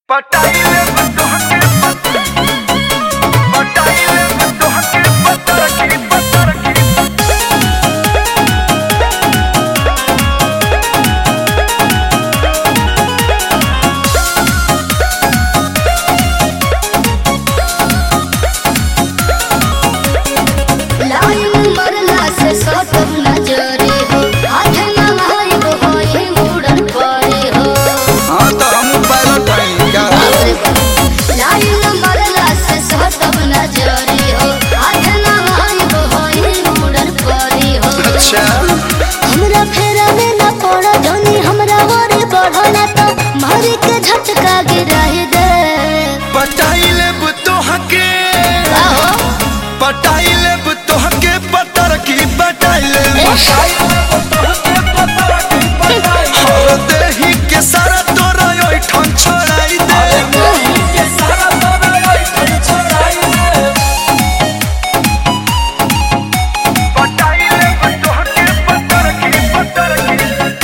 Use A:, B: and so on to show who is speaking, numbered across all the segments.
A: पटाइले बतोहके पटाइले बतोहके पतरकी
B: लाइन मरला से सटब नजरे हो हाथ ना भाई वो होए मुड़न पड़े हो।
C: हाँ तो हम पायलट हैं क्या?
B: लाइन मरला से सटब नजरे हो हाथ ना भाई वो होए मुड़न पड़े हो।
C: अच्छा
B: हमरा फेरा में ना पड़ा धनी हमरा वरे बढ़ना तो मारे के झटका गिराए दे।
C: पटाइले बतोहके पटाइले बतोहके पतरकी पटाइले और देही के सारा तोरा ओइ ठन छोड़ाई दे।
A: पटाइले बतोहके पतरकी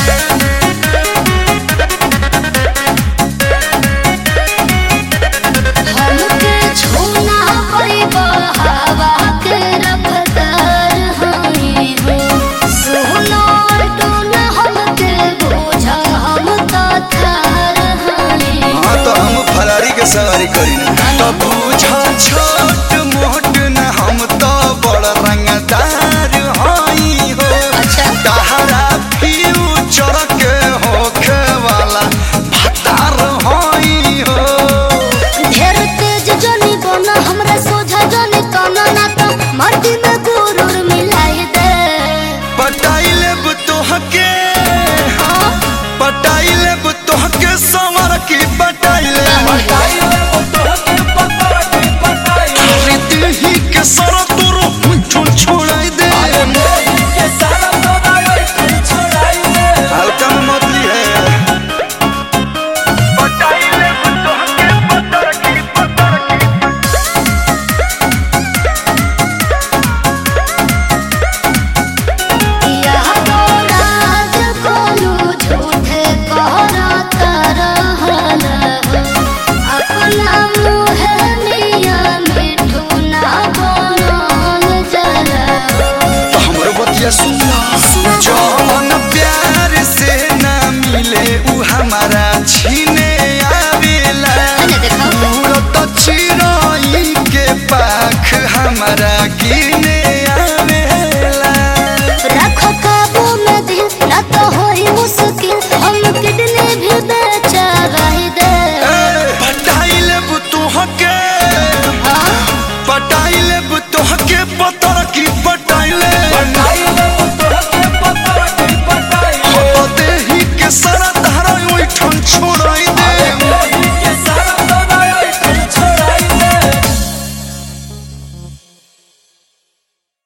B: हमके छूना पड़ी हवा के रफ्तार हई हो। सुनो टोना हमके बोझा हम तो थार हई।
C: हाँ तो हम फरारी के सवारी करी ना तो बूझा छोट मोट